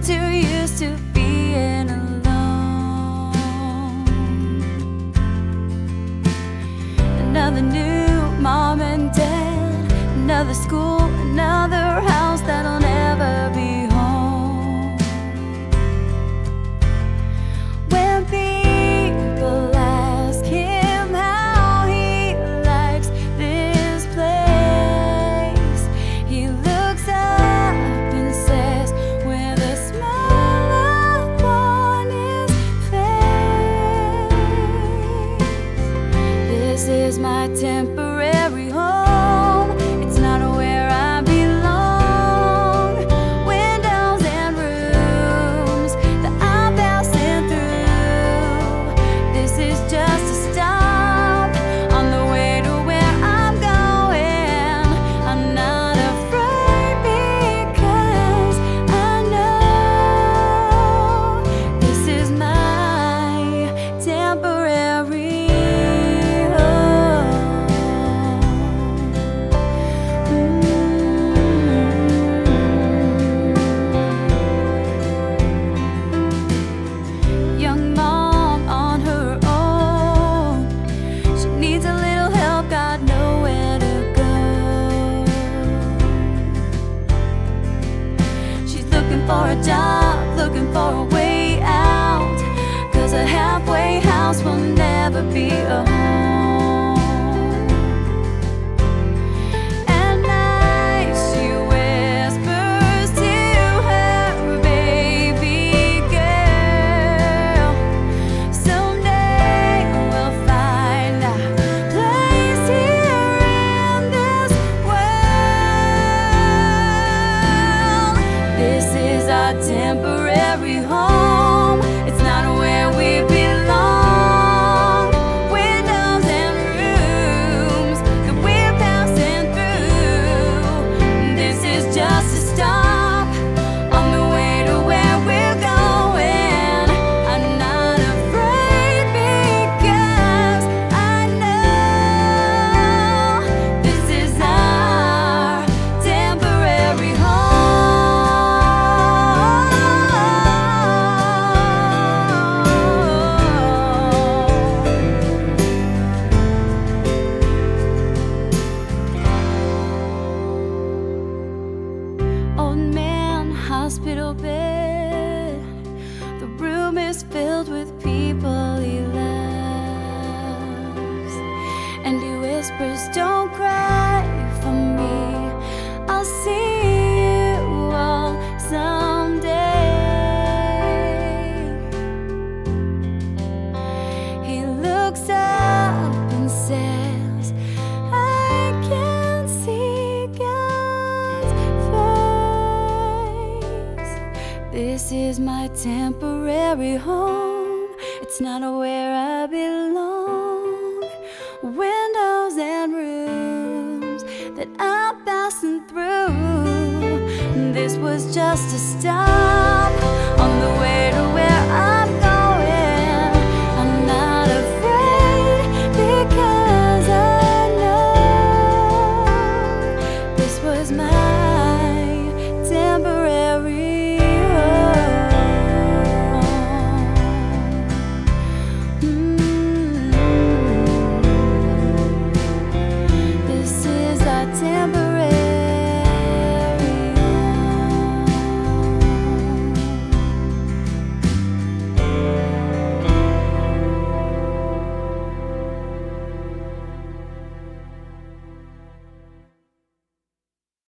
too used to being alone. Another new mom and dad, another school, another house that'll never be home. When people ask him how he likes this place, he looks up and says with a smile upon his face, "This is my temporary home. It's not where I belong. Windows and rooms that I'm passing through. This is just a stop on the way to where I'm going. I'm not afraid because I know this is my temporary home." Young mom on her own, she needs a little help, got nowhere to go. She's looking for a job, looking for a way out, 'cause a halfway house will never be a home. At night she whispers to her baby girl, "Someday we'll find our place here in this world. This is our temporary home. It's not where we belong. Windows and rooms that we're passing through. This is just a stop on the way to where we're going. I'm not afraid because I know this is our temporary home. Old man, hospital bed. The room is filled with people he loves, and he whispers, "Don't cry for me. I'll see you all someday." He looks up and says, "I can see God's face. This is my temporary home. It's not where I belong. Windows and rooms that I'm passing through. This was just a start